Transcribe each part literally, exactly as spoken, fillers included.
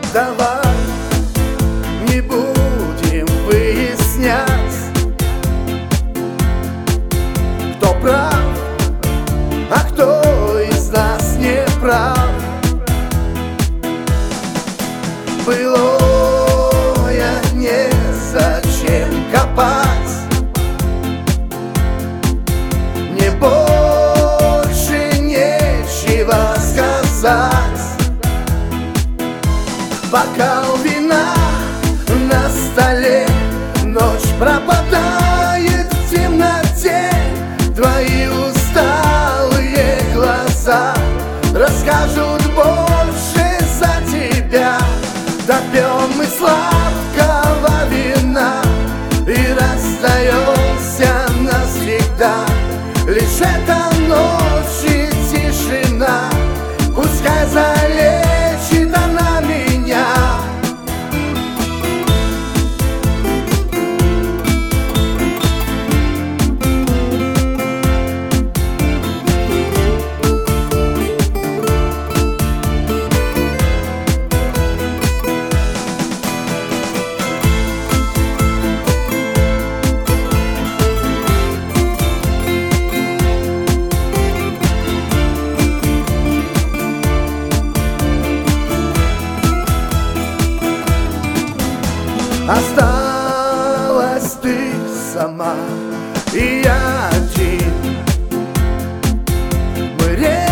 Давай не будем выяснять, кто прав, а кто из нас не прав. Былое незачем копать, мне больше нечего сказать. Бокал вина на столе, ночь пропадает в темноте. Твои усталые глаза расскажут больше за тебя. Допьем мы сладкого вина и расстаемся навсегда. Лишь эта ночь и тишина, пускай залечит она меня. Осталась ты сама и я один. Мы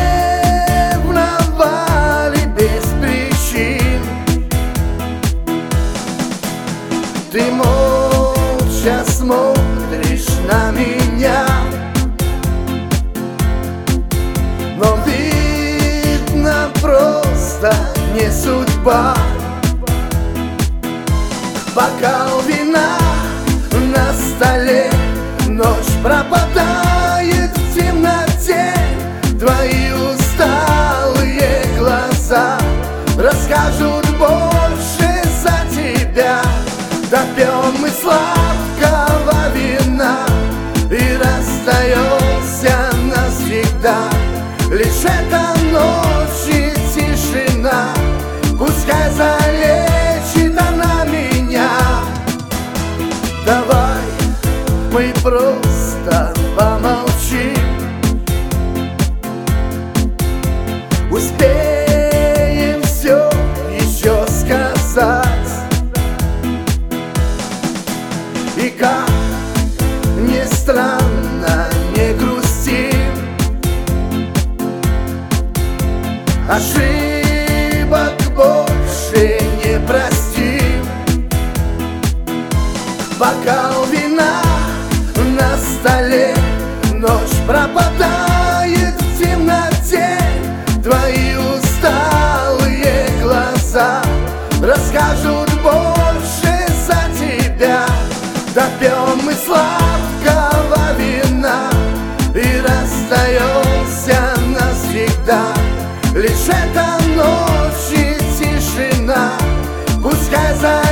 ревновали без причин. Ты молча смотришь на меня, но видно просто не судьба. Бокал вина на столе, ночь пропадает в темноте. Твои усталые глаза расскажут больше за тебя. Допьем мы сладкого вина и расстаемся навсегда. Лишь эта ночь и тишина, пускай залечит она меня. Давай мы просто помолчим, успеем все еще сказать. И как ни странно, не грустим, ошибок больше не простим. Бокал вина на столе, ночь пропадает в темноте. Твои усталые глаза расскажут больше за тебя. Допьем мы сладкого вина и расстаемся навсегда. Лишь эта ночь и тишина, пускай за